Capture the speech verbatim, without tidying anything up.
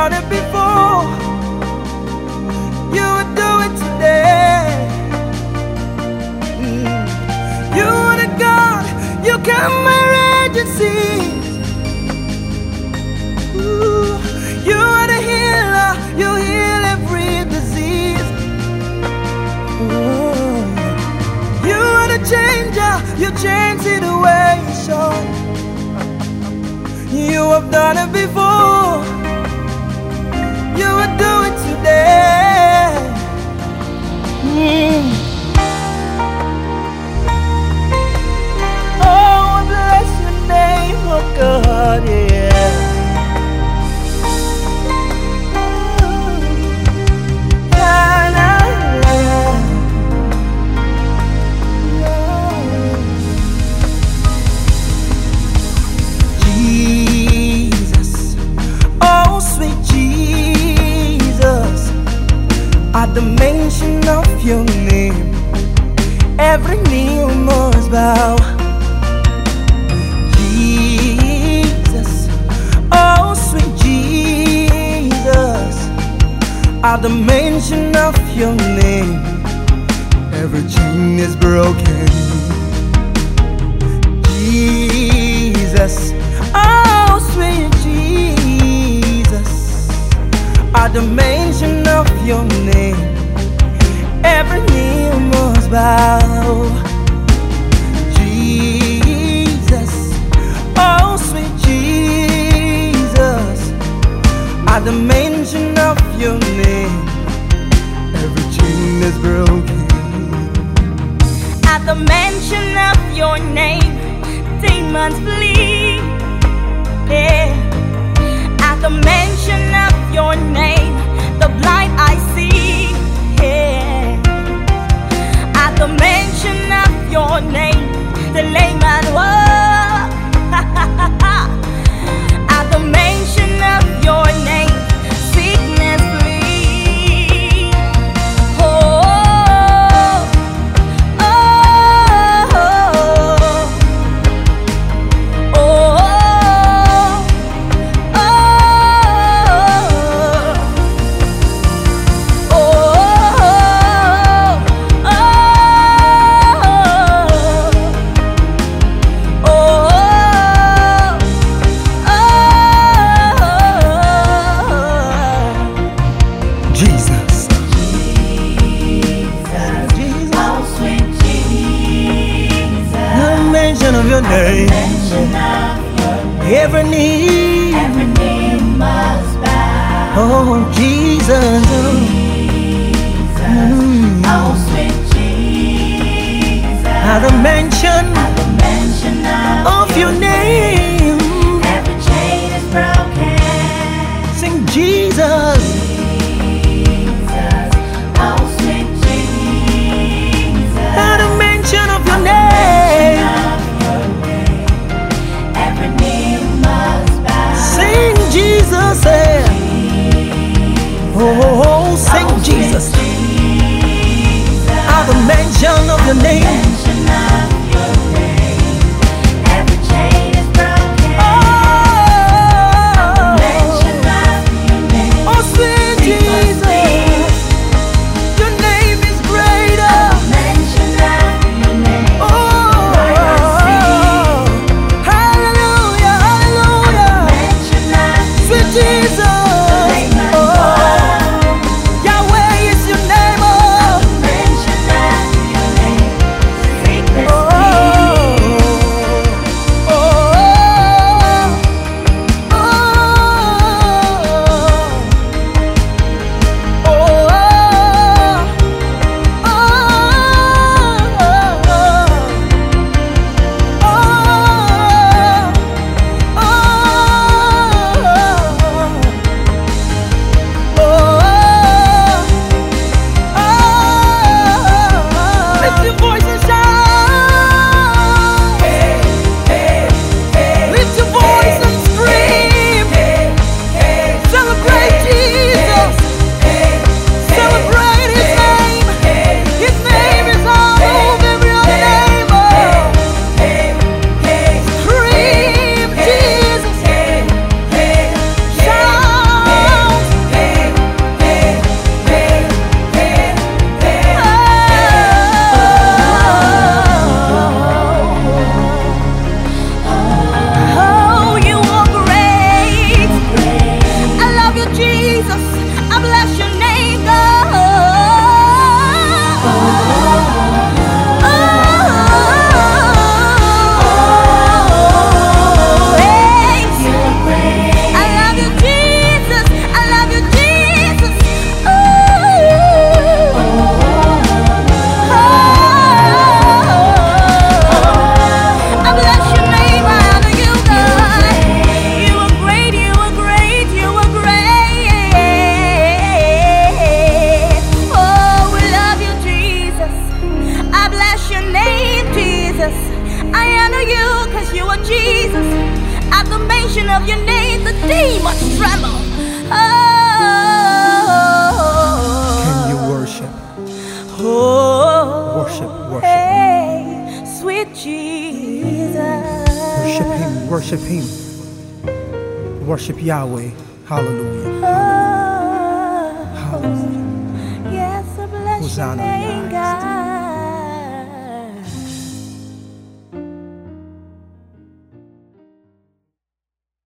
done it before, you would do it today. Mm. You are the God, you can emergencies. Ooh. You are the healer, you heal every disease. Ooh. You are the changer, you change situation. You have done it before, you will do it today. Mm. Oh, I bless your name, oh God, yeah. At the mention of your name, every knee must bow. Jesus, oh sweet Jesus. At the mention of your name, every chain is broken. Jesus, oh sweet Jesus. At the mention of your name, every knee must bow. Jesus, oh sweet Jesus. At the mention of your name, every chain is broken. At the mention of your name, demons flee. Yeah. At the mention of your name, the blind I see. Yeah. At the mention of your name, the lame man walk. At the mention of your name, sickness flee. Oh, oh, oh, oh. Of your name, every knee, every knee must bow. oh Jesus, Jesus, mm. oh sweet Jesus. At the mention, At the mention of, of your name, every chain is broken. sing Jesus, Jesus, oh sweet Jesus. at the mention of your name. Sing Jesus, eh? Oh, oh, oh, sing Jesus. At the mention of your name, every chain is broken. oh, oh, sweet Jesus, your name is greater. Oh, hallelujah, hallelujah. Sweet Jesus, oh, Yahweh is your name, oh, Jesus. I bless your name, God. Of your name, the demons tremble. Oh, Can you worship? oh, Worship, worship. Hey, sweet Jesus. Worship Him, worship Him. Worship Yahweh. Hallelujah. Oh, Hallelujah. yes, I bless your Hosanna. name.